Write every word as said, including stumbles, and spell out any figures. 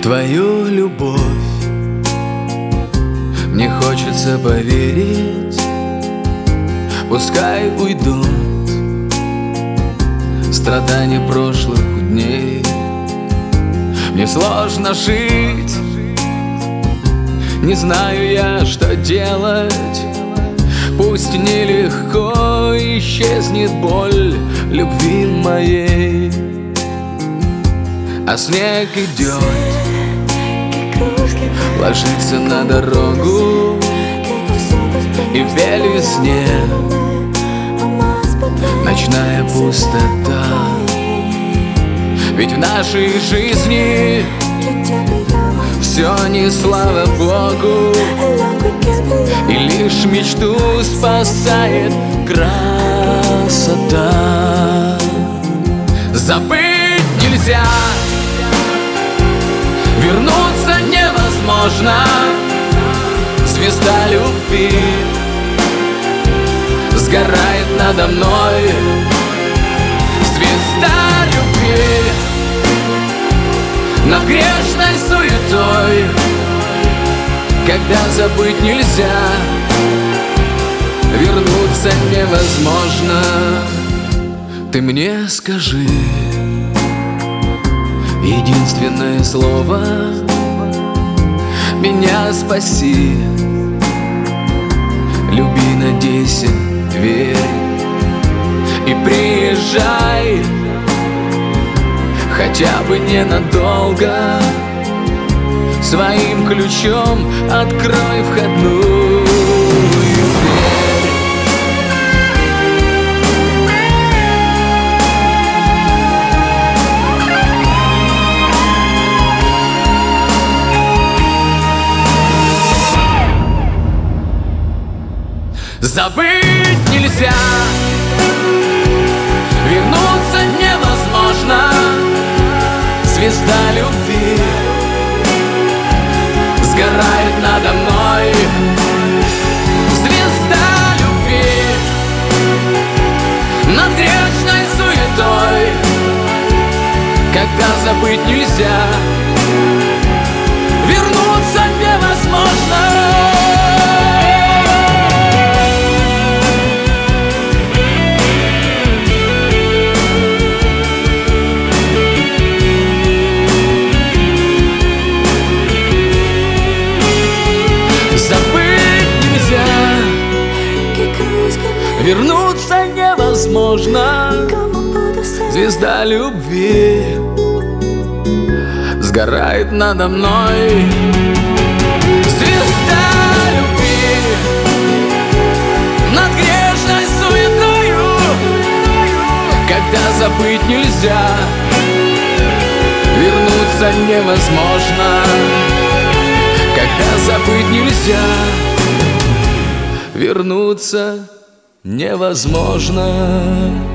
в твою любовь. Мне хочется поверить, пускай уйдут страдания прошлых дней. Мне сложно жить, не знаю я, что делать. Пусть нелегко исчезнет боль любви моей, а снег идет, ложится на дорогу, и в весне ночная пустота. Ведь в нашей жизни все не слава Богу, и лишь мечту спасает красота. Забыть нельзя, вернуться невозможно. Звезда любви сгорает надо мной. Звезда любви над грешной суетой, когда забыть нельзя, вернуться невозможно. Ты мне скажи единственное слово, меня спаси. Люби, надейся, верь и приезжай, хотя бы ненадолго. Своим ключом открой входную дверь. Забыть нельзя, вернуться невозможно. Звезда любви сгорает надо мной. Звезда любви над грешной суетой, когда забыть нельзя, вернуться невозможно. Вернуться невозможно. Звезда любви сгорает надо мной. Звезда любви над грешной суетою, когда забыть нельзя, вернуться невозможно. Когда забыть нельзя, вернуться невозможно.